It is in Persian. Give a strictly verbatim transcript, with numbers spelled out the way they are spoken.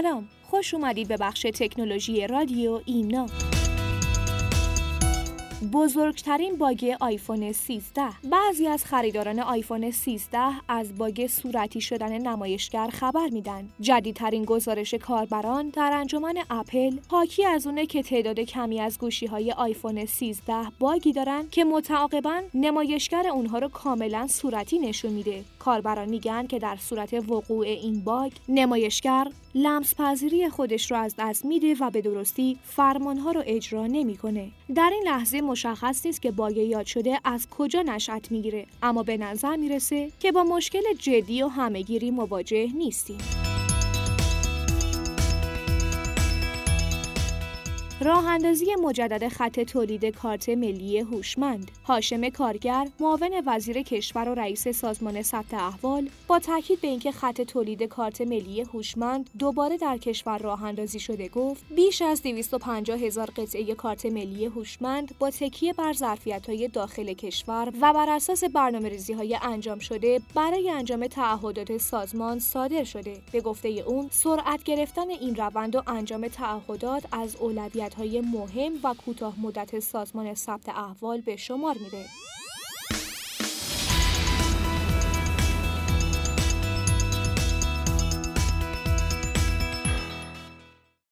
سلام، خوش اومدید به بخش تکنولوژی رادیو ایمنا. بزرگترین باگ آیفون سیزده. بعضی از خریداران آیفون سیزده از باگ صورتی شدن نمایشگر خبر میدن. جدیدترین گزارش کاربران در انجمن اپل حاکی از اونه که تعداد کمی از گوشی‌های آیفون سیزده باگی دارن که متعاقباً نمایشگر اونها رو کاملاً صورتی نشون میده. کاربران میگن که در صورت وقوع این باگ نمایشگر لمس‌پذیری خودش رو از دست میده و به درستی فرمانها رو اجرا نمیکنه. در این لحظه مشخص نیست که باگ یاد شده از کجا نشأت میگیره، اما به نظر میرسه که با مشکل جدی و همه‌گیری مواجه نیستیم. راه اندازی مجدد خط تولید کارت ملی هوشمند. هاشم کارگر، معاون وزیر کشور و رئیس سازمان ثبت احوال، با تاکید به اینکه خط تولید کارت ملی هوشمند دوباره در کشور راه اندازی شده گفت بیش از دویست و پنجاه هزار قطعه کارت ملی هوشمند با تکیه بر ظرفیت‌های داخل کشور و بر اساس برنامه‌ریزی‌های انجام شده برای انجام تعهدات سازمان صادر شده. به گفته اون، سرعت گرفتن این روند و انجام تعهدات از اولویت های مهم و کوتاه مدت سازمان ثبت احوال به شمار میره.